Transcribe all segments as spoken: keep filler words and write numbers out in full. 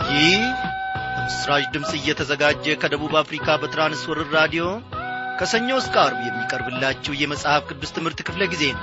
ይህ በምስራች ድምጽ እየተዘጋጀ ከደቡብ አፍሪካ በትራንስወርልድ ራዲዮ ከሰኞ እስከ ዓርብ የሚቀርብላችሁ የመጽሐፍ ቅዱስ ትምህርት ክፍለ ጊዜ ነው።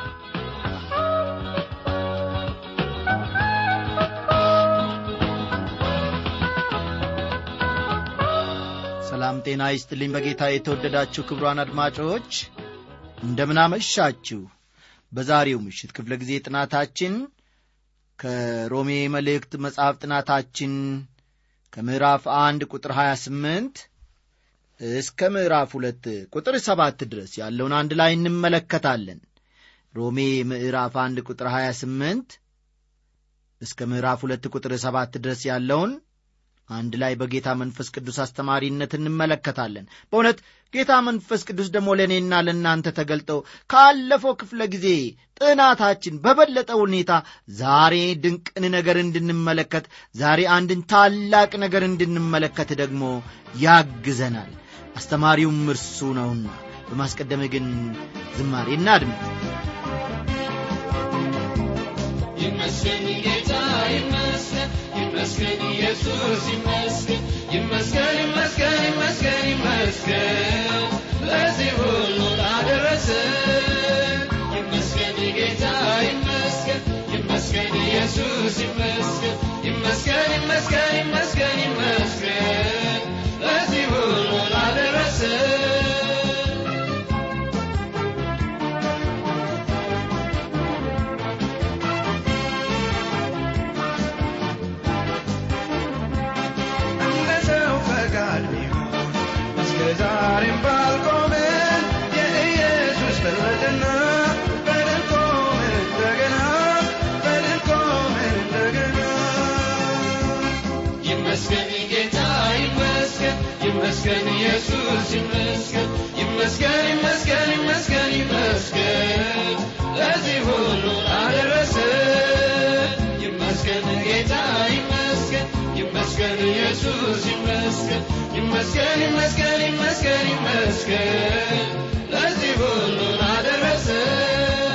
ሰላም ጤና ይስጥልኝ በጌታ የተወደዳችሁ ክቡራን አድማጮች እንደምን አመሻችሁ። በዛሬው ምሽት ክፍለ ጊዜ ጥናታችን ከሮሜ መልእክት መጽሐፍ ጥናታችን ከምዕራፍ አንድ ቁጥር ሃያ ስምንት እስከ ምዕራፍ ሁለት ቁጥር ሰባት ድረስ ያለውን አንድ ላይ እንመለከታለን። ሮሜ ምዕራፍ አንድ ቁጥር ሃያ ስምንት እስከ ምዕራፍ ሁለት ቁጥር ሰባት ድረስ ያለውን አንድ ላይ በጌታ መንፈስ ቅዱስ አስተማሪነት እንመለከታለን። በእውነት ጌታ መንፈስ ቅዱስ ደግሞ ለእኔና ለእናንተ ተገልጠው ካለፈው ክፍለ ጊዜ ጥናታችን በበለጠ ሁኔታ ዛሬ ድንቅን ነገር እንድንመለከት፣ ዛሬ አንድን ታላቅ ነገር እንድንመለከት ደግሞ ያግዘናል። አስተማሪውም እርሱ ነውና በማስቀደም ግን ዝማሬ እናድምጥ። ይመስገን ጌታ ይመስገን፣ ይመስገን ኢየሱስ ይመስገን፣ ይመስገን ይመስገን ይመስገን ይመስገን ለዚህ ሁሉ ላደረሰን። ይመስገን ጌታ ይመስገን፣ ይመስገን ኢየሱስ ይመስገን፣ ይመስገን ይመስገን ይመስገን ይመስገን ለዚህ ሁሉ ላደረሰን። ዛሬም ባልቆመ የኢየሱስ ፈለገና በድል ቆመ እንደገና፣ በድል ቆመ እንደገና። ይመስገን ጌታ ይመስገን፣ ይመስገን ኢየሱስ ይመስገን፣ ይመስገን ይመስገን ይመስገን ይመስገን ለዚህ ሁሉ ላደረሰን። ይመስገን ጌታ ይመስገን፣ ይመስገን ኢየሱስ ይመስገን፣ ይመስገን ይመስገን ይመስገን ይመስገን ለዚህ ሁሉ ላደረሰን።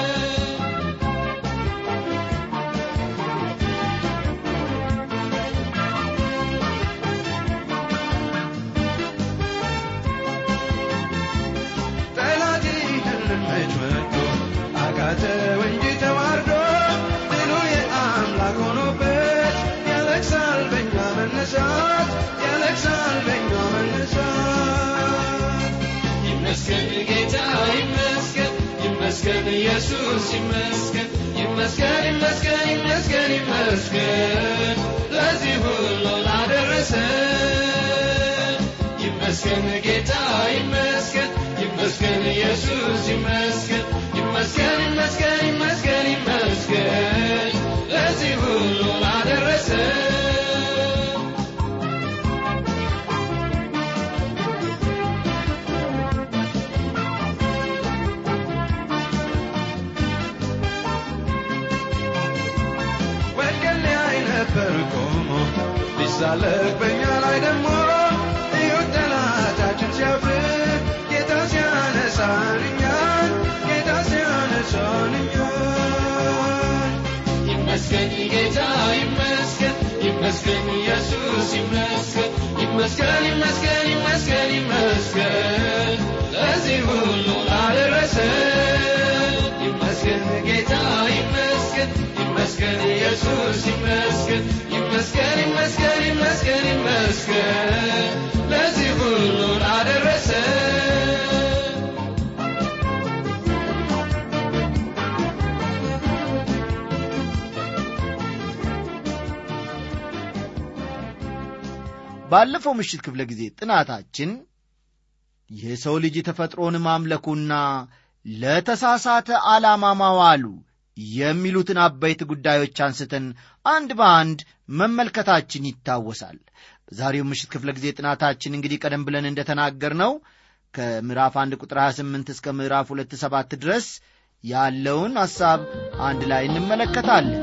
ጠላቴ ህልመች መጥቶ አቃተው እንጂ ተዋርዶ ድሉ የአምላክ ሆኖበት ያለቅሳል በኛ መነሳት፣ ያለቅሳል በኛ መነሳት። ይመስገን ጌታ ይመስገን፣ ይመስገን ኢየሱስ ይመስገን፣ ይመስገን ይመስገን ይመስገን ይመስገን ለዚህ ሁሉ ላደረሰን። ይመስገን ጌታ ይመስገን፣ ይመስገን ኢየሱስ ይመስገን፣ ይመስገን ይመስገን ይመስገን ይመስገን ለዚህ ሁሉ ላደረሰን። ቢሳለቅ በእኛ ላይ ደግሞ እዩት ጠላታችን ሲያፍር፣ ጌታ ሲያነሳን እኛን፣ ጌታ ሲያነሳን እኛን። ይመስገን ጌታ ይመስገን፣ ይመስገን ኢየሱስ ይመስገን፣ ይመስገን ይመስገን ይመስገን ይመስገን ለዚህ ሁሉ ላደረሰን። ይመስገን ጌታ ይመስገን፣ ይመስገን ኢየሱስ ይመስገን፣ ይመስገን ይመስገን ይመስገን ይመስገን ለዚህ ሁሉ ላደረሰን። ባለፈው ምሽት ክፍለ ጊዜ ጥናታችን የሰው ልጅ ተፈጥሮን ማምለኩና ለተሳሳተ ዓላማ ማዋሉ የሚሉትን አበይት ጉዳዮች አንስተን አንድ በአንድ መመልከታችን ይታወሳል። ዛሬው ምሽት ክፍለ ጊዜ ጥናታችን እንግዲህ ቀደም ብለን እንደተናገርነው ከምዕራፍ አንድ ቁጥር ሃያ ስምንት እስከ ምዕራፍ ሁለት ሰባት ድረስ ያለውን ሐሳብ አንድ ላይ እንመለከታለን።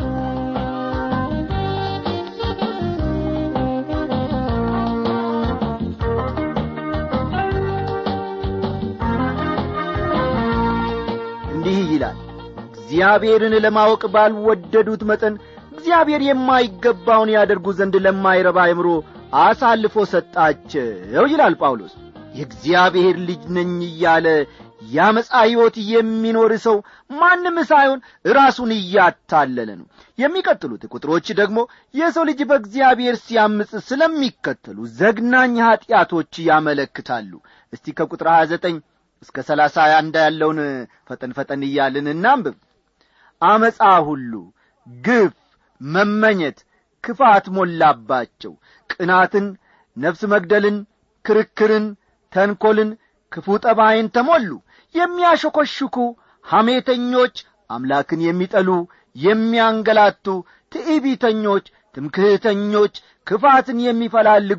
እንዲህ ይላል፣ እግዚአብሔርን ለማወቅ ባልወደዱት መጠን ለእግዚአብሔር የማይገባውን ያደርጉ ዘንድ ለማይረባ አእምሮ አሳልፎ ሰጣቸው ይላል ጳውሎስ። የእግዚአብሔር ልጅ ነኝ እያለ ያመጻ ሕይወት የሚኖር ሰው ማንም ሳይሆን ራሱን እያታለለ ነው። የሚቀጥሉት ቁጥሮች ደግሞ የሰው ልጅ በእግዚአብሔር ሲያምጽ ስለሚከተሉ ዘግናኝ ኃጢአቶች ያመለክታሉ። እስቲ ከቁጥር ሃያ ዘጠኝ እስከ ሰላሳ አንድ ያለውን ፈጠን ፈጠን እያልን እናንብብ። አመጻ ሁሉ፣ ግፍ፣ መመኘት፣ ክፋት ሞላባቸው፣ ቅናትን፣ ነፍስ መግደልን፣ ክርክርን፣ ተንኰልን፣ ክፉ ጠባይን ተሞሉ። የሚያሾከሹኩ፣ ሐሜተኞች፣ አምላክን የሚጠሉ፣ የሚያንገላቱ፣ ትዕቢተኞች፣ ትምክህተኞች፣ ክፋትን የሚፈላልጉ፣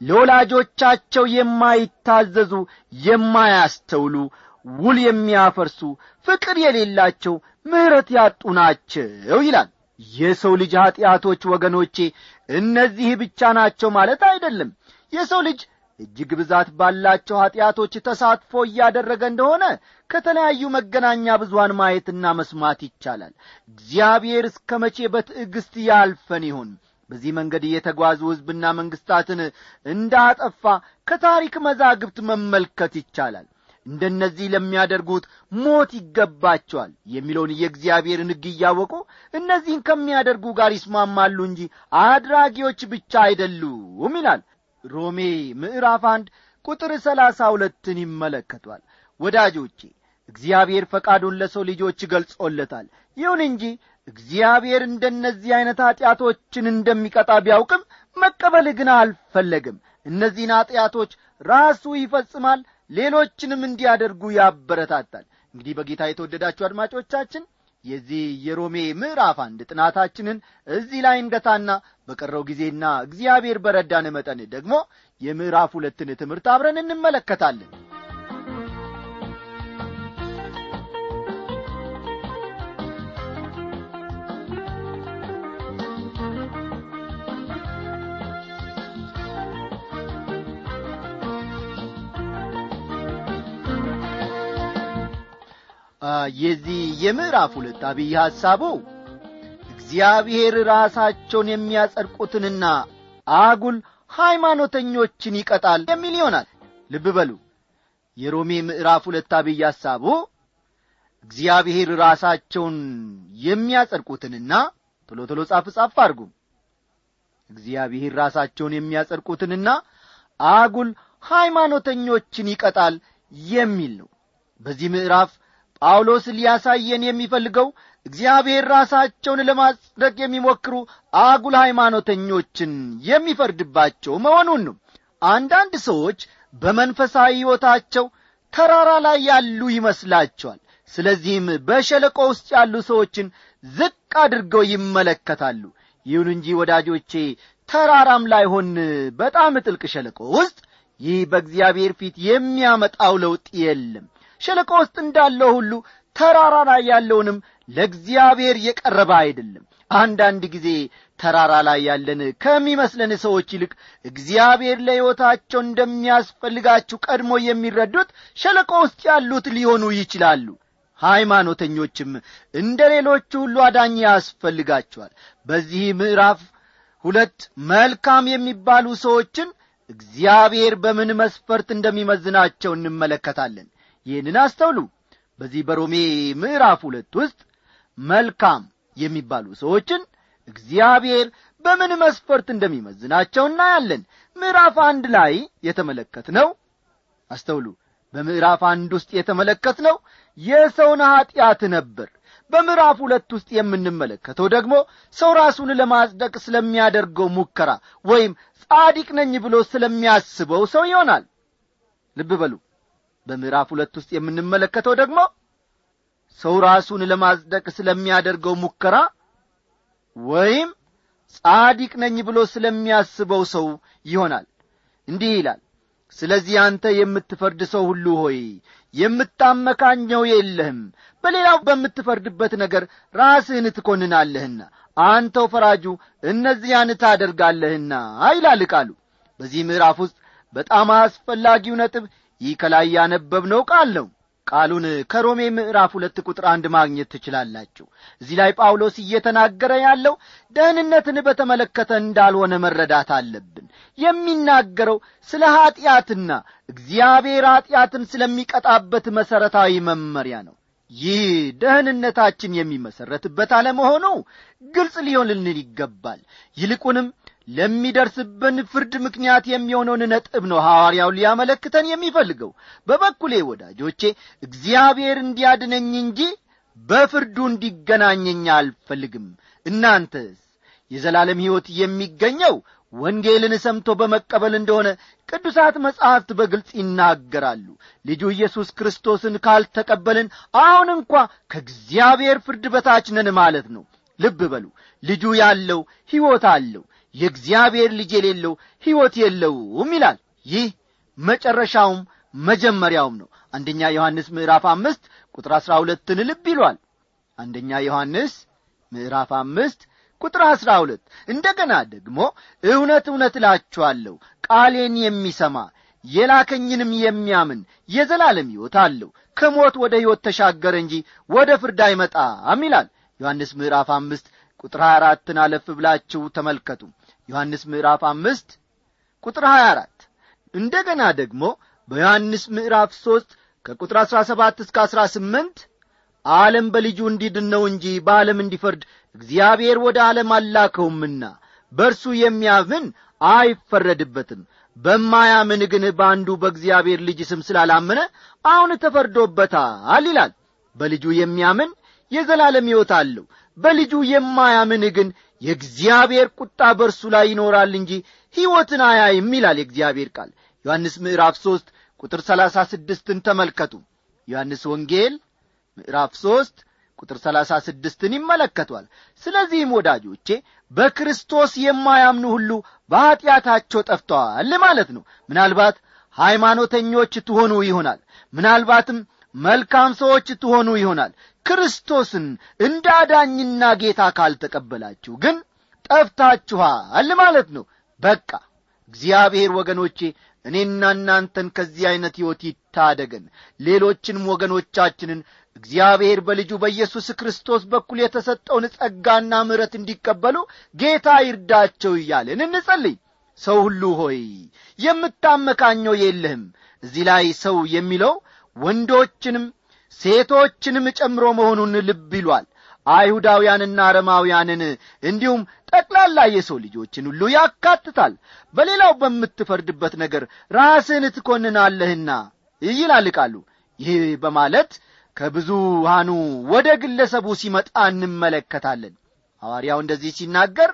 ለወላጆቻቸው የማይታዘዙ፣ የማያስተውሉ፣ ውል የሚያፈርሱ፣ ፍቅር የሌላቸው፣ ምሕረት ያጡ ናቸው ይላል። የሰው ልጅ ኃጢአቶች ወገኖቼ እነዚህ ብቻ ናቸው ማለት አይደለም። የሰው ልጅ እጅግ ብዛት ባላቸው ኃጢአቶች ተሳትፎ እያደረገ እንደሆነ ከተለያዩ መገናኛ ብዙሃን ማየትና መስማት ይቻላል። እግዚአብሔር እስከ መቼ በትዕግስት ያልፈን ይሆን? በዚህ መንገድ እየተጓዙ ሕዝብና መንግስታትን እንዳጠፋ ከታሪክ መዛግብት መመልከት ይቻላል። እንደነዚህ ለሚያደርጉት ሞት ይገባቸዋል የሚለውን የእግዚአብሔርን ሕግ እያወቁ እነዚህን ከሚያደርጉ ጋር ይስማማሉ እንጂ አድራጊዎች ብቻ አይደሉም ይላል። ሮሜ ምዕራፍ አንድ ቁጥር ሰላሳ ሁለትን ይመለከቷል። ወዳጆቼ እግዚአብሔር ፈቃዱን ለሰው ልጆች ገልጾለታል። ይሁን እንጂ እግዚአብሔር እንደነዚህ አይነት ኃጢአቶችን እንደሚቀጣ ቢያውቅም መቀበል ግን አልፈለግም። እነዚህን ኃጢአቶች ራሱ ይፈጽማል፣ ሌሎችንም እንዲያደርጉ ያበረታታል። እንግዲህ በጌታ የተወደዳችሁ አድማጮቻችን የዚህ የሮሜ ምዕራፍ አንድ ጥናታችንን እዚህ ላይ እንገታና በቀረው ጊዜና እግዚአብሔር በረዳን መጠን ደግሞ የምዕራፍ ሁለትን ትምህርት አብረን እንመለከታለን። የዚህ የምዕራፍ ሁለት አብይ ሐሳቡ እግዚአብሔር ራሳቸውን የሚያጸድቁትንና አጉል ሃይማኖተኞችን ይቀጣል የሚል ይሆናል። ልብ በሉ፣ የሮሜ ምዕራፍ ሁለት አብይ ሐሳቡ እግዚአብሔር ራሳቸውን የሚያጸድቁትንና ቶሎ ቶሎ ጻፍ ጻፍ አድርጉ። እግዚአብሔር ራሳቸውን የሚያጸድቁትንና አጉል ሃይማኖተኞችን ይቀጣል የሚል ነው። በዚህ ምዕራፍ ጳውሎስ ሊያሳየን የሚፈልገው እግዚአብሔር ራሳቸውን ለማጽደቅ የሚሞክሩ አጉል ሃይማኖተኞችን የሚፈርድባቸው መሆኑን ነው። አንዳንድ ሰዎች በመንፈሳዊ ሕይወታቸው ተራራ ላይ ያሉ ይመስላቸዋል። ስለዚህም በሸለቆ ውስጥ ያሉ ሰዎችን ዝቅ አድርገው ይመለከታሉ። ይሁን እንጂ ወዳጆቼ ተራራም ላይ ሆን በጣም ጥልቅ ሸለቆ ውስጥ ይህ በእግዚአብሔር ፊት የሚያመጣው ለውጥ የለም። ሸለቆ ውስጥ እንዳለው ሁሉ ተራራ ላይ ያለውንም ለእግዚአብሔር የቀረበ አይደለም። አንዳንድ ጊዜ ተራራ ላይ ያለን ከሚመስለን ሰዎች ይልቅ እግዚአብሔር ለሕይወታቸው እንደሚያስፈልጋቸው ቀድሞ የሚረዱት ሸለቆ ውስጥ ያሉት ሊሆኑ ይችላሉ። ሃይማኖተኞችም እንደ ሌሎቹ ሁሉ አዳኝ ያስፈልጋቸዋል። በዚህ ምዕራፍ ሁለት መልካም የሚባሉ ሰዎችን እግዚአብሔር በምን መስፈርት እንደሚመዝናቸው እንመለከታለን። ይህንን አስተውሉ። በዚህ በሮሜ ምዕራፍ ሁለት ውስጥ መልካም የሚባሉ ሰዎችን እግዚአብሔር በምን መስፈርት እንደሚመዝናቸው እናያለን። ምዕራፍ አንድ ላይ የተመለከትነው አስተውሉ፣ በምዕራፍ አንድ ውስጥ የተመለከትነው የሰውን ኃጢአት ነበር። በምዕራፍ ሁለት ውስጥ የምንመለከተው ደግሞ ሰው ራሱን ለማጽደቅ ስለሚያደርገው ሙከራ ወይም ጻድቅ ነኝ ብሎ ስለሚያስበው ሰው ይሆናል። ልብ በሉ፣ በምዕራፍ ሁለት ውስጥ የምንመለከተው ደግሞ ሰው ራሱን ለማጽደቅ ስለሚያደርገው ሙከራ ወይም ጻድቅ ነኝ ብሎ ስለሚያስበው ሰው ይሆናል። እንዲህ ይላል፣ ስለዚህ አንተ የምትፈርድ ሰው ሁሉ ሆይ የምታመካኘው የለህም፣ በሌላው በምትፈርድበት ነገር ራስህን ትኮንናለህና አንተው ፈራጁ እነዚያን ታደርጋለህና ይላል ቃሉ። በዚህ ምዕራፍ ውስጥ በጣም አስፈላጊው ነጥብ ይህ ከላይ ያነበብነው ቃል ነው። ቃሉን ከሮሜ ምዕራፍ ሁለት ቁጥር አንድ ማግኘት ትችላላችሁ። እዚህ ላይ ጳውሎስ እየተናገረ ያለው ደህንነትን በተመለከተ እንዳልሆነ መረዳት አለብን። የሚናገረው ስለ ኀጢአትና እግዚአብሔር ኀጢአትን ስለሚቀጣበት መሠረታዊ መመሪያ ነው። ይህ ደህንነታችን የሚመሰረትበት አለመሆኑ ግልጽ ሊሆንልን ይገባል። ይልቁንም ለሚደርስብን ፍርድ ምክንያት የሚሆነውን ነጥብ ነው ሐዋርያው ሊያመለክተን የሚፈልገው። በበኩሌ ወዳጆቼ እግዚአብሔር እንዲያድነኝ እንጂ በፍርዱ እንዲገናኘኝ አልፈልግም። እናንተስ? የዘላለም ሕይወት የሚገኘው ወንጌልን ሰምቶ በመቀበል እንደሆነ ቅዱሳት መጻሕፍት በግልጽ ይናገራሉ። ልጁ ኢየሱስ ክርስቶስን ካልተቀበልን አሁን እንኳ ከእግዚአብሔር ፍርድ በታች ነን ማለት ነው። ልብ በሉ፣ ልጁ ያለው ሕይወት አለው፣ የእግዚአብሔር ልጅ የሌለው ሕይወት የለውም ይላል። ይህ መጨረሻውም መጀመሪያውም ነው። አንደኛ ዮሐንስ ምዕራፍ አምስት ቁጥር አሥራ ሁለትን ልብ ይሏል። አንደኛ ዮሐንስ ምዕራፍ አምስት ቁጥር አሥራ ሁለት እንደገና ደግሞ እውነት እውነት እላችኋለሁ ቃሌን የሚሰማ የላከኝንም የሚያምን የዘላለም ሕይወት አለው፣ ከሞት ወደ ሕይወት ተሻገረ እንጂ ወደ ፍርድ አይመጣም ይላል። ዮሐንስ ምዕራፍ አምስት ቁጥር ሀያ አራትን አለፍ ብላችሁ ተመልከቱ። ዮሐንስ ምዕራፍ አምስት ቁጥር ሀያ አራት እንደገና ደግሞ በዮሐንስ ምዕራፍ ሦስት ከቁጥር አሥራ ሰባት እስከ አሥራ ስምንት ዓለም በልጁ እንዲድን ነው እንጂ በዓለም እንዲፈርድ እግዚአብሔር ወደ ዓለም አላከውምና በእርሱ የሚያምን አይፈረድበትም። በማያምን ግን በአንዱ በእግዚአብሔር ልጅ ስም ስላላመነ አሁን ተፈርዶበታል ይላል። በልጁ የሚያምን የዘላለም ሕይወት አለው፣ በልጁ የማያምን ግን የእግዚአብሔር ቁጣ በእርሱ ላይ ይኖራል እንጂ ሕይወትን አያይም ይላል የእግዚአብሔር ቃል። ዮሐንስ ምዕራፍ ሦስት ቁጥር ሰላሳ ስድስትን ተመልከቱ። ዮሐንስ ወንጌል ምዕራፍ ሦስት ቁጥር ሰላሳ ስድስትን ይመለከቷል። ስለዚህም ወዳጆቼ በክርስቶስ የማያምኑ ሁሉ በኀጢአታቸው ጠፍተዋል ማለት ነው። ምናልባት ሃይማኖተኞች ትሆኑ ይሆናል፣ ምናልባትም መልካም ሰዎች ትሆኑ ይሆናል። ክርስቶስን እንደ አዳኝና ጌታ ካልተቀበላችሁ ግን ጠፍታችኋል ማለት ነው። በቃ እግዚአብሔር ወገኖቼ እኔና እናንተን ከዚህ አይነት ሕይወት ይታደገን። ሌሎችንም ወገኖቻችንን እግዚአብሔር በልጁ በኢየሱስ ክርስቶስ በኩል የተሰጠውን ጸጋና ምሕረት እንዲቀበሉ ጌታ ይርዳቸው እያልን እንጸልይ። ሰው ሁሉ ሆይ የምታመካኘው የለህም። እዚህ ላይ ሰው የሚለው ወንዶችንም ሴቶችንም ጨምሮ መሆኑን ልብ ይሏል። አይሁዳውያንና አረማውያንን እንዲሁም ጠቅላላ የሰው ልጆችን ሁሉ ያካትታል። በሌላው በምትፈርድበት ነገር ራስህን ትኮንናለህና ይላል ቃሉ። ይህ በማለት ከብዙሃኑ ወደ ግለሰቡ ሲመጣ እንመለከታለን። ሐዋርያው እንደዚህ ሲናገር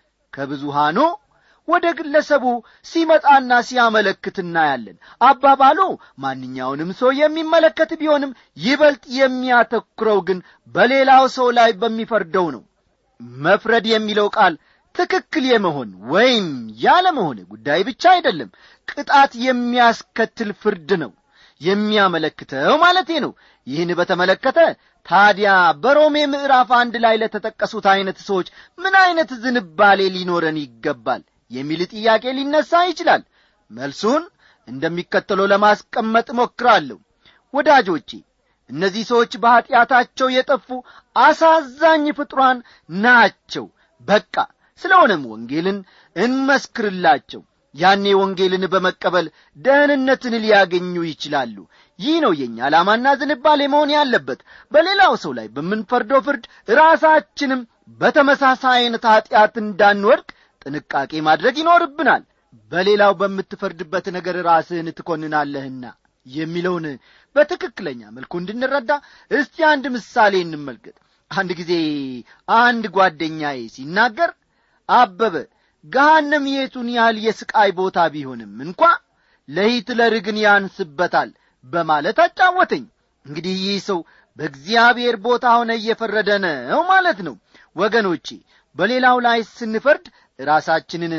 ከብዙሃኑ ወደ ግለሰቡ ሲመጣና ሲያመለክት እናያለን። አባባሉ ማንኛውንም ሰው የሚመለከት ቢሆንም ይበልጥ የሚያተኩረው ግን በሌላው ሰው ላይ በሚፈርደው ነው። መፍረድ የሚለው ቃል ትክክል የመሆን ወይም ያለ መሆን ጉዳይ ብቻ አይደለም፣ ቅጣት የሚያስከትል ፍርድ ነው የሚያመለክተው ማለቴ ነው። ይህን በተመለከተ ታዲያ በሮሜ ምዕራፍ አንድ ላይ ለተጠቀሱት አይነት ሰዎች ምን አይነት ዝንባሌ ሊኖረን ይገባል የሚል ጥያቄ ሊነሳ ይችላል። መልሱን እንደሚከተለው ለማስቀመጥ ሞክራለሁ። ወዳጆቼ እነዚህ ሰዎች በኀጢአታቸው የጠፉ አሳዛኝ ፍጥሯን ናቸው። በቃ ስለሆነም ወንጌልን እንመስክርላቸው። ያኔ ወንጌልን በመቀበል ደህንነትን ሊያገኙ ይችላሉ። ይህ ነው የኛ ዓላማና ዝንባሌ መሆን ያለበት። በሌላው ሰው ላይ በምንፈርደው ፍርድ ራሳችንም በተመሳሳይ አይነት ኀጢአት እንዳንወድቅ ጥንቃቄ ማድረግ ይኖርብናል። በሌላው በምትፈርድበት ነገር ራስህን ትኮንናለህና የሚለውን በትክክለኛ መልኩ እንድንረዳ እስቲ አንድ ምሳሌ እንመልከት። አንድ ጊዜ አንድ ጓደኛዬ ሲናገር አበበ ገሃነም የቱን ያህል የስቃይ ቦታ ቢሆንም እንኳ ለሂትለር ግን ያንስበታል በማለት አጫወተኝ። እንግዲህ ይህ ሰው በእግዚአብሔር ቦታ ሆነ እየፈረደ ነው ማለት ነው። ወገኖቼ በሌላው ላይ ስንፈርድ ራሳችንን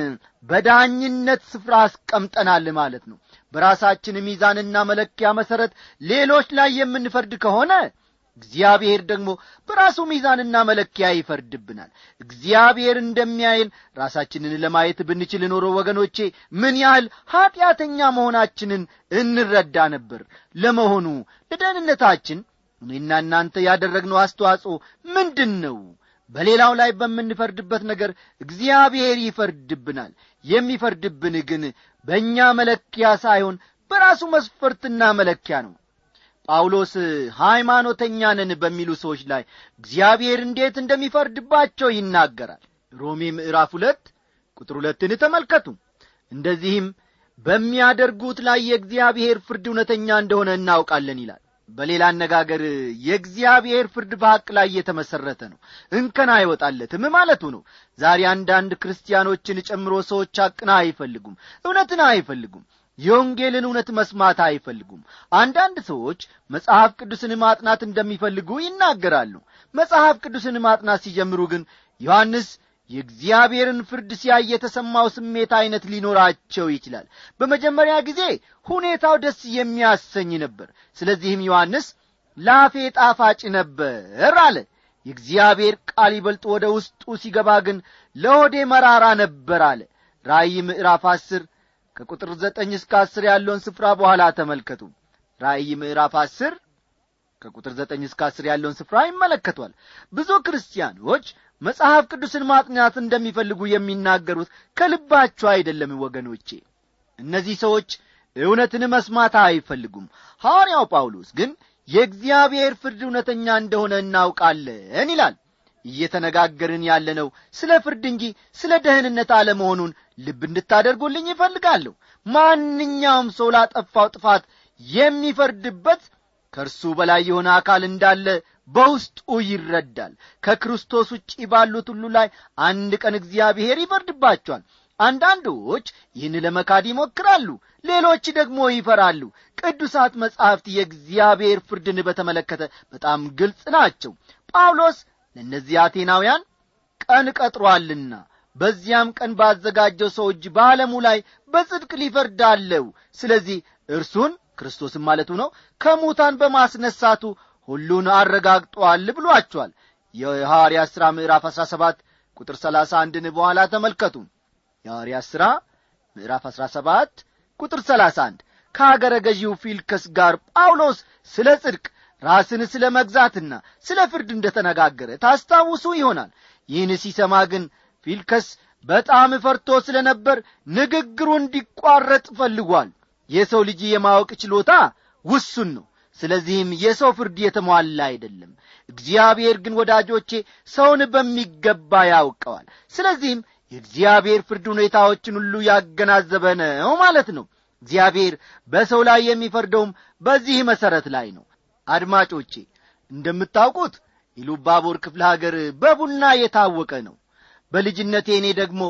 በዳኝነት ስፍራ አስቀምጠናል ማለት ነው። በራሳችን ሚዛንና መለኪያ መሰረት ሌሎች ላይ የምንፈርድ ከሆነ እግዚአብሔር ደግሞ በራሱ ሚዛንና መለኪያ ይፈርድብናል። እግዚአብሔር እንደሚያየን ራሳችንን ለማየት ብንችል ኖሮ ወገኖቼ ምን ያህል ኃጢአተኛ መሆናችንን እንረዳ ነበር። ለመሆኑ ለደህንነታችን እኔና እናንተ ያደረግነው አስተዋጽኦ ምንድነው? በሌላው ላይ በምንፈርድበት ነገር እግዚአብሔር ይፈርድብናል። የሚፈርድብን ግን በእኛ መለኪያ ሳይሆን በራሱ መስፈርትና መለኪያ ነው። ጳውሎስ ሃይማኖተኛ ነን በሚሉ ሰዎች ላይ እግዚአብሔር እንዴት እንደሚፈርድባቸው ይናገራል። ሮሜ ምዕራፍ ሁለት ቁጥር ሁለትን ተመልከቱ። እንደዚህም በሚያደርጉት ላይ የእግዚአብሔር ፍርድ እውነተኛ እንደሆነ እናውቃለን ይላል። በሌላ አነጋገር የእግዚአብሔር ፍርድ በሐቅ ላይ የተመሰረተ ነው፣ እንከን አይወጣለትም ማለቱ ነው። ዛሬ አንዳንድ ክርስቲያኖችን ጨምሮ ሰዎች ሐቅን አይፈልጉም፣ እውነትን አይፈልጉም፣ የወንጌልን እውነት መስማት አይፈልጉም። አንዳንድ ሰዎች መጽሐፍ ቅዱስን ማጥናት እንደሚፈልጉ ይናገራሉ። መጽሐፍ ቅዱስን ማጥናት ሲጀምሩ ግን ዮሐንስ የእግዚአብሔርን ፍርድ ሲያይ የተሰማው ስሜት አይነት ሊኖራቸው ይችላል። በመጀመሪያ ጊዜ ሁኔታው ደስ የሚያሰኝ ነበር። ስለዚህም ዮሐንስ ላፌ ጣፋጭ ነበር አለ። የእግዚአብሔር ቃል ይበልጥ ወደ ውስጡ ሲገባ ግን ለሆዴ መራራ ነበር አለ። ራእይ ምዕራፍ አስር ከቁጥር ዘጠኝ እስከ አስር ያለውን ስፍራ በኋላ ተመልከቱ። ራእይ ምዕራፍ አስር ከቁጥር ዘጠኝ እስከ አስር ያለውን ስፍራ ይመለከቷል። ብዙ ክርስቲያኖች መጽሐፍ ቅዱስን ማጥናት እንደሚፈልጉ የሚናገሩት ከልባቸው አይደለም ወገኖቼ። እነዚህ ሰዎች እውነትን መስማት አይፈልጉም። ሐዋርያው ጳውሎስ ግን የእግዚአብሔር ፍርድ እውነተኛ እንደሆነ እናውቃለን ይላል። እየተነጋገርን ያለነው ስለ ፍርድ እንጂ ስለ ደህንነት አለመሆኑን ልብ እንድታደርጉልኝ ይፈልጋለሁ። ማንኛውም ሰው ላጠፋው ጥፋት የሚፈርድበት ከእርሱ በላይ የሆነ አካል እንዳለ በውስጡ ይረዳል። ከክርስቶስ ውጪ ባሉት ሁሉ ላይ አንድ ቀን እግዚአብሔር ይፈርድባቸዋል። አንዳንዶች ይህን ለመካድ ይሞክራሉ፣ ሌሎች ደግሞ ይፈራሉ። ቅዱሳት መጻሕፍት የእግዚአብሔር ፍርድን በተመለከተ በጣም ግልጽ ናቸው። ጳውሎስ ለእነዚህ አቴናውያን ቀን ቀጥሯልና በዚያም ቀን ባዘጋጀው ሰው እጅ በዓለሙ ላይ በጽድቅ ሊፈርዳለው፣ ስለዚህ እርሱን ክርስቶስን ማለቱ ነው ከሙታን በማስነሳቱ ሁሉን አረጋግጧል ብሏቸዋል። የሐዋርያት ሥራ ምዕራፍ አስራ ሰባት ቁጥር ሰላሳ አንድን በኋላ ተመልከቱ። የሐዋርያት ሥራ ምዕራፍ አስራ ሰባት ቁጥር ሰላሳ አንድ ከአገረ ገዢው ፊልከስ ጋር ጳውሎስ ስለ ጽድቅ ራስን ስለ መግዛትና ስለ ፍርድ እንደተነጋገረ ታስታውሱ ይሆናል። ይህን ሲሰማ ግን ፊልከስ በጣም ፈርቶ ስለ ነበር ንግግሩ እንዲቋረጥ ፈልጓል። የሰው ልጅ የማወቅ ችሎታ ውሱን ነው። ስለዚህም የሰው ፍርድ የተሟላ አይደለም። እግዚአብሔር ግን ወዳጆቼ ሰውን በሚገባ ያውቀዋል። ስለዚህም የእግዚአብሔር ፍርድ ሁኔታዎችን ሁሉ ያገናዘበ ነው ማለት ነው። እግዚአብሔር በሰው ላይ የሚፈርደውም በዚህ መሰረት ላይ ነው። አድማጮቼ እንደምታውቁት ኢሉባቦር ክፍለ ሀገር በቡና የታወቀ ነው። በልጅነቴ እኔ ደግሞ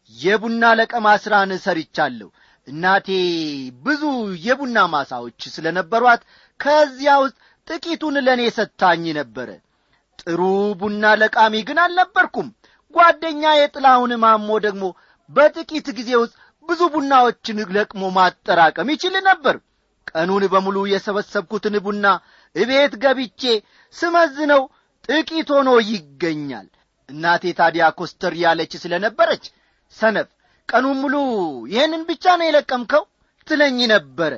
የቡና ለቀማ ሥራን ሰርቻለሁ። እናቴ ብዙ የቡና ማሳዎች ስለነበሯት ከዚያ ውስጥ ጥቂቱን ለኔ ሰጣኝ ነበር። ጥሩ ቡና ለቃሚ ግን አልነበርኩም። ጓደኛዬ ጥላሁን ማሞ ደግሞ በጥቂት ጊዜ ውስጥ ብዙ ቡናዎችን ለቅሞ ማጠራቀም ይችል ነበር። ቀኑን በሙሉ የሰበሰብኩትን ቡና እቤት ገብቼ ስመዝነው ጥቂት ሆኖ ይገኛል። እናቴ ታዲያ ኮስተር ያለች ስለነበረች ሰነፍ ቀኑን ሙሉ ይሄንን ብቻ ነው የለቀምከው ትለኝ ነበር።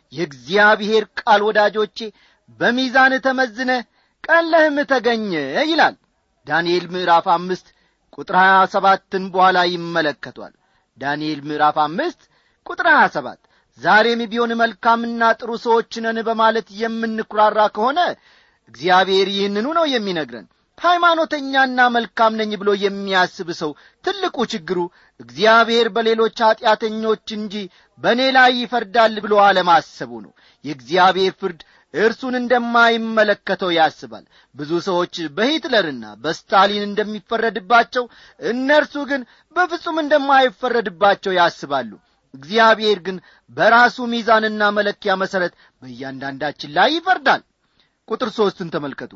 የእግዚአብሔር ቃል ወዳጆቼ በሚዛን ተመዝነ ቀለህም ተገኘ ይላል። ዳንኤል ምዕራፍ አምስት ቁጥር ሀያ ሰባትን በኋላ ይመለከቷል። ዳንኤል ምዕራፍ አምስት ቁጥር ሀያ ሰባት ዛሬም ቢሆን መልካምና ጥሩ ሰዎች ነን በማለት የምንኩራራ ከሆነ እግዚአብሔር ይህንኑ ነው የሚነግረን። ሃይማኖተኛና መልካም ነኝ ብሎ የሚያስብ ሰው ትልቁ ችግሩ እግዚአብሔር በሌሎች ኃጢአተኞች እንጂ በእኔ ላይ ይፈርዳል ብሎ አለማሰቡ ነው። የእግዚአብሔር ፍርድ እርሱን እንደማይመለከተው ያስባል። ብዙ ሰዎች በሂትለርና በስታሊን እንደሚፈረድባቸው፣ እነርሱ ግን በፍጹም እንደማይፈረድባቸው ያስባሉ። እግዚአብሔር ግን በራሱ ሚዛንና መለኪያ መሰረት በእያንዳንዳችን ላይ ይፈርዳል። ቁጥር ሦስትን ተመልከቱ።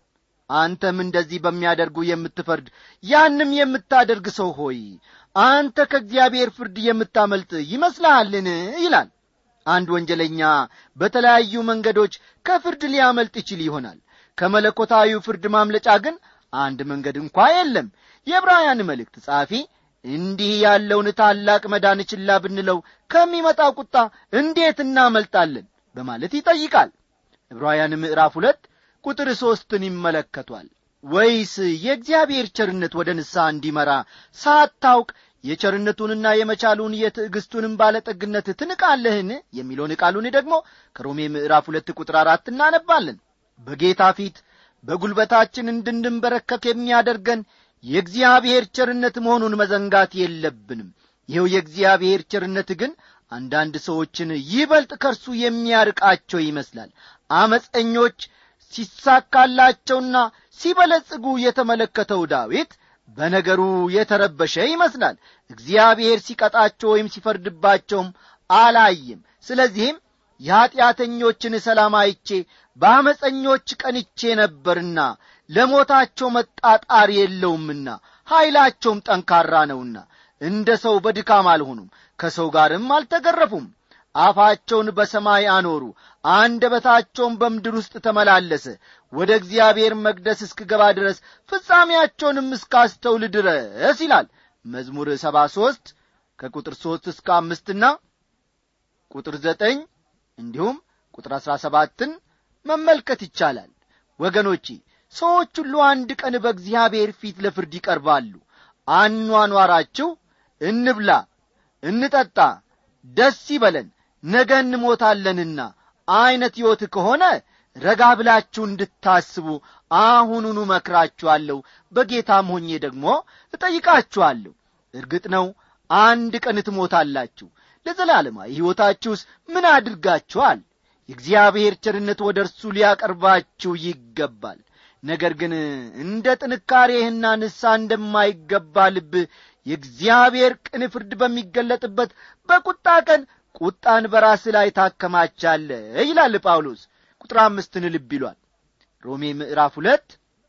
አንተም እንደዚህ በሚያደርጉ የምትፈርድ ያንም የምታደርግ ሰው ሆይ አንተ ከእግዚአብሔር ፍርድ የምታመልጥ ይመስልሃልን ይላል። አንድ ወንጀለኛ በተለያዩ መንገዶች ከፍርድ ሊያመልጥ ይችል ይሆናል። ከመለኮታዊ ፍርድ ማምለጫ ግን አንድ መንገድ እንኳን የለም። የዕብራውያን መልእክት ጻፊ እንዲህ ያለውን ታላቅ መዳን ችላ ብንለው ከሚመጣው ቁጣ እንዴት እናመልጣለን በማለት ይጠይቃል። ዕብራውያን ምዕራፍ ሁለት ቁጥር ሶስትን ይመለከቷል። ወይስ የእግዚአብሔር ቸርነት ወደ ንስሐ እንዲመራ ሳታውቅ የቸርነቱንና የመቻሉን የትዕግስቱንም ባለጠግነት ትንቃለህን የሚለውን ቃሉን ደግሞ ከሮሜ ምዕራፍ ሁለት ቁጥር አራት እናነባለን። በጌታ ፊት በጉልበታችን እንድንበረከክ የሚያደርገን የእግዚአብሔር ቸርነት መሆኑን መዘንጋት የለብንም። ይኸው የእግዚአብሔር ቸርነት ግን አንዳንድ ሰዎችን ይበልጥ ከርሱ የሚያርቃቸው ይመስላል። አመፀኞች ሲሳካላቸውና ሲበለጽጉ የተመለከተው ዳዊት በነገሩ የተረበሸ ይመስላል። እግዚአብሔር ሲቀጣቸው ወይም ሲፈርድባቸውም አላየም። ስለዚህም የኃጢአተኞችን ሰላም አይቼ በአመፀኞች ቀንቼ ነበርና ለሞታቸው መጣጣር የለውምና ኃይላቸውም ጠንካራ ነውና እንደ ሰው በድካም አልሆኑም፣ ከሰው ጋርም አልተገረፉም። አፋቸውን በሰማይ አኖሩ፣ አንደበታቸውም በምድር ውስጥ ተመላለሰ። ወደ እግዚአብሔር መቅደስ እስክገባ ድረስ ፍጻሜያቸውንም እስካስተውል ድረስ ይላል መዝሙር ሰባ ሦስት ከቁጥር ሦስት እስከ አምስት እና ቁጥር ዘጠኝ እንዲሁም ቁጥር አሥራ ሰባትን መመልከት ይቻላል። ወገኖቼ ሰዎች ሁሉ አንድ ቀን በእግዚአብሔር ፊት ለፍርድ ይቀርባሉ። አኗኗራችሁ እንብላ፣ እንጠጣ፣ ደስ ይበለን፣ ነገ እንሞታለንና አይነት ሕይወት ከሆነ ረጋ ብላችሁ እንድታስቡ አሁኑኑ መክራችኋለሁ። በጌታም ሆኜ ደግሞ እጠይቃችኋለሁ። እርግጥ ነው አንድ ቀን ትሞታላችሁ። ለዘላለማዊ ሕይወታችሁስ ምን አድርጋችኋል? የእግዚአብሔር ቸርነት ወደ እርሱ ሊያቀርባችሁ ይገባል። ነገር ግን እንደ ጥንካሬህና ንስሐ እንደማይገባ ልብ የእግዚአብሔር ቅን ፍርድ በሚገለጥበት በቁጣ ቀን ቁጣን በራስ ላይ ታከማቻለህ ይላል ጳውሎስ። ቁጥር አምስትን ልብ ይሏል። ሮሜ ምዕራፍ ሁለት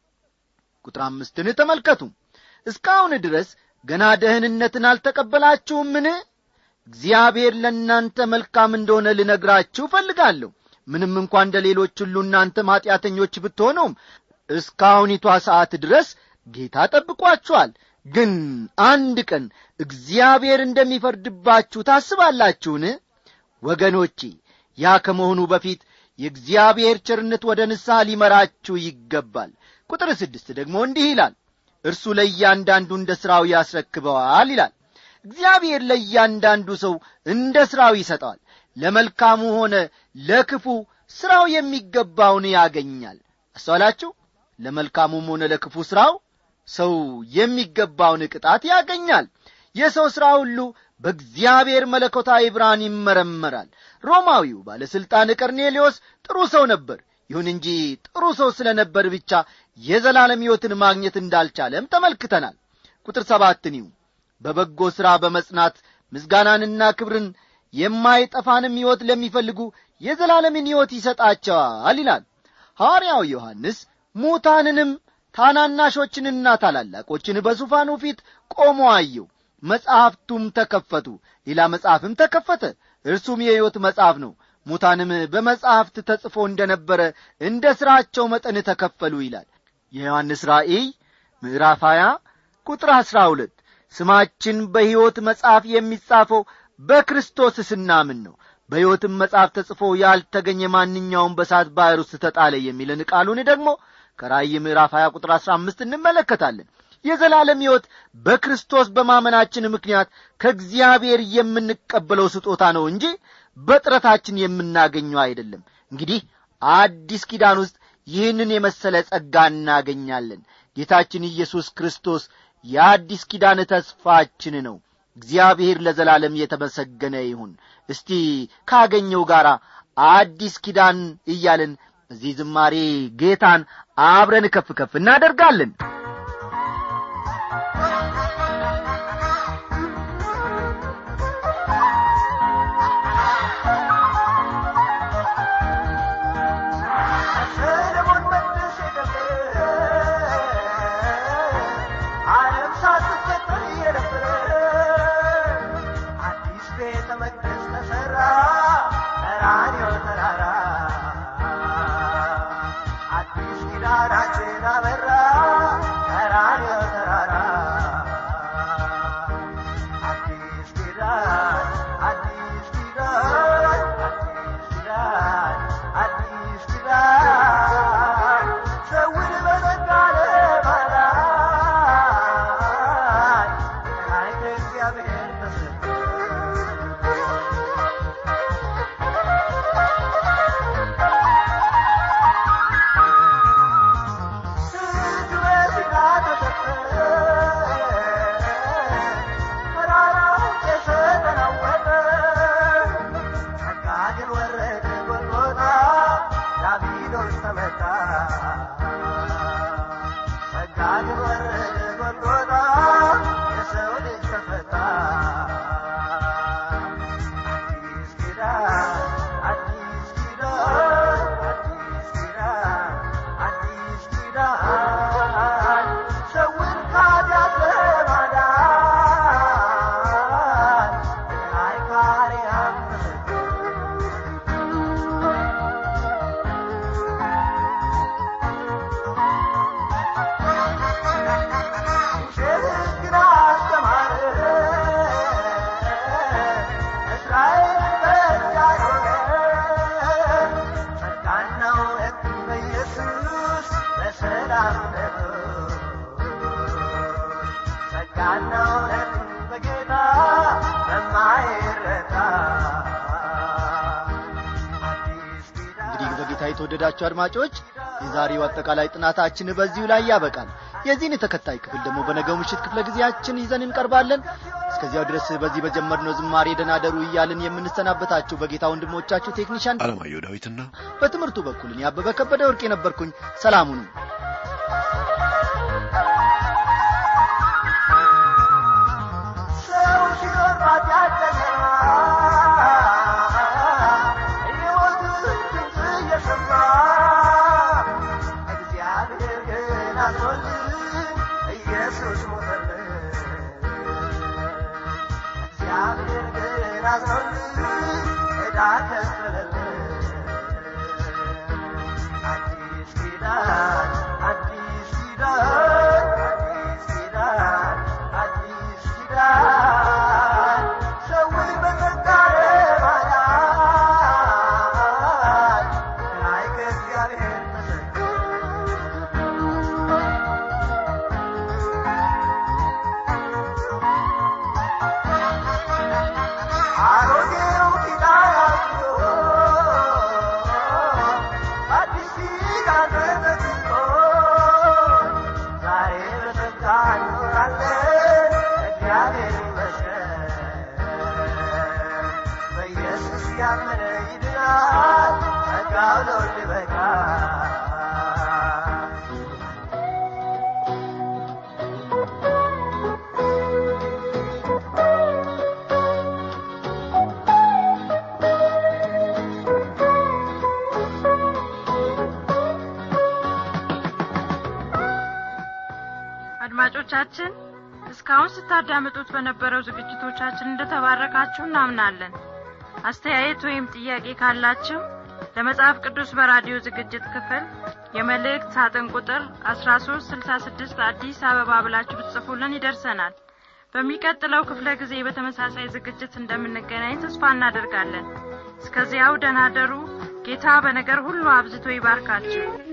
ቁጥር አምስትን ተመልከቱ። እስካሁን ድረስ ገና ደህንነትን አልተቀበላችሁምን? እግዚአብሔር ለእናንተ መልካም እንደሆነ ልነግራችሁ ፈልጋለሁ። ምንም እንኳን እንደ ሌሎች ሁሉ እናንተም ኃጢአተኞች ብትሆኑም እስካሁኒቷ ሰዓት ድረስ ጌታ ጠብቋችኋል። ግን አንድ ቀን እግዚአብሔር እንደሚፈርድባችሁ ታስባላችሁን? ወገኖቼ ያ ከመሆኑ በፊት የእግዚአብሔር ቸርነት ወደ ንስሐ ሊመራችሁ ይገባል። ቁጥር ስድስት ደግሞ እንዲህ ይላል፣ እርሱ ለእያንዳንዱ እንደ ሥራው ያስረክበዋል ይላል። እግዚአብሔር ለእያንዳንዱ ሰው እንደ ሥራው ይሰጠዋል። ለመልካሙ ሆነ ለክፉ ሥራው የሚገባውን ያገኛል። አስተዋላችሁ? ለመልካሙም ሆነ ለክፉ ሥራው ሰው የሚገባውን ቅጣት ያገኛል። የሰው ሥራ ሁሉ በእግዚአብሔር መለኮታዊ ብርሃን ይመረመራል። ሮማዊው ባለሥልጣን ቀርኔሌዎስ ጥሩ ሰው ነበር። ይሁን እንጂ ጥሩ ሰው ስለነበር ብቻ የዘላለም ሕይወትን ማግኘት እንዳልቻለም ተመልክተናል። ቁጥር ሰባትን ይሁ በበጎ ሥራ በመጽናት ምስጋናንና ክብርን የማይጠፋንም ሕይወት ለሚፈልጉ የዘላለምን ሕይወት ይሰጣቸዋል ይላል። ሐዋርያው ዮሐንስ ሙታንንም ታናናሾችንና ታላላቆችን በዙፋኑ ፊት ቆሞ አየው። መጽሐፍቱም ተከፈቱ፣ ሌላ መጽሐፍም ተከፈተ፣ እርሱም የሕይወት መጽሐፍ ነው። ሙታንም በመጽሐፍት ተጽፎ እንደነበረ እንደ ሥራቸው መጠን ተከፈሉ ይላል። የዮሐንስ ራእይ ምዕራፍ ሃያ ቁጥር አሥራ ሁለት ስማችን በሕይወት መጽሐፍ የሚጻፈው በክርስቶስ ስናምን ነው። በሕይወትም መጽሐፍ ተጽፎ ያልተገኘ ማንኛውም በሳት ባሕር ውስጥ ተጣለ የሚልን ቃሉን ደግሞ ከራእይ ምዕራፍ ሃያ ቁጥር አሥራ አምስት እንመለከታለን። የዘላለም ሕይወት በክርስቶስ በማመናችን ምክንያት ከእግዚአብሔር የምንቀበለው ስጦታ ነው እንጂ በጥረታችን የምናገኘው አይደለም። እንግዲህ አዲስ ኪዳን ውስጥ ይህንን የመሰለ ጸጋ እናገኛለን። ጌታችን ኢየሱስ ክርስቶስ የአዲስ ኪዳን ተስፋችን ነው። እግዚአብሔር ለዘላለም የተመሰገነ ይሁን። እስቲ ካገኘው ጋራ አዲስ ኪዳን እያልን እዚህ ዝማሬ ጌታን አብረን ከፍ ከፍ እናደርጋለን። አዲስ ኪዳን ብርሃናችን አበራ ቀራንዮ ተራራ አዲስ ኪዳን አዲስ ኪዳን አዲስ ኪዳን ሰውን በዘጋለ ማዳን ኃይለ እግዚአብሔር ተሰጠ የተወደዳችሁ አድማጮች የዛሬው አጠቃላይ ጥናታችን በዚሁ ላይ ያበቃል። የዚህን ተከታይ ክፍል ደግሞ በነገው ምሽት ክፍለ ጊዜያችን ይዘን እንቀርባለን። እስከዚያው ድረስ በዚህ በጀመርነው ዝማሬ ደናደሩ እያልን የምንሰናበታችሁ በጌታ ወንድሞቻችሁ ቴክኒሻን አለማየሁ ዳዊትና በትምህርቱ በኩል እኔ አበበ ከበደ ወርቄ ነበርኩኝ። ሰላም ሁኑ። ሰው ሲኖር ባጃጀና ኢየሱስ ሞተልን እግዚአብሔር ግን አዝኖልን ዕዳ ከፈለልን አዲስ ኪዳን አዲስ ኪዳን አዲስ ኪዳን አዲስ ኪዳን ሰውን በጸጋ ለማዳን ላይ ከእግዚአብሔር ተሰጠ አሮጌው ኪዳን አልፎ አዲስ ኪዳን ተሰጥቶ ዛሬ በጸጋ እንኖራለን እግዚአብሔር ይመስገን። በኢየሱስ ያመነ ይድናል ጸጋው ለሁሉ ይበቃል። አድማጮቻችን እስካሁን ስታዳምጡት በነበረው ዝግጅቶቻችን እንደተባረካችሁ እናምናለን። አስተያየት ወይም ጥያቄ ካላችሁ ለመጽሐፍ ቅዱስ በራዲዮ ዝግጅት ክፍል የመልእክት ሳጥን ቁጥር አስራ ሶስት ስልሳ ስድስት አዲስ አበባ ብላችሁ ብትጽፉልን ይደርሰናል። በሚቀጥለው ክፍለ ጊዜ በተመሳሳይ ዝግጅት እንደምንገናኝ ተስፋ እናደርጋለን። እስከዚያው ደህና ደሩ። ጌታ በነገር ሁሉ አብዝቶ ይባርካችሁ።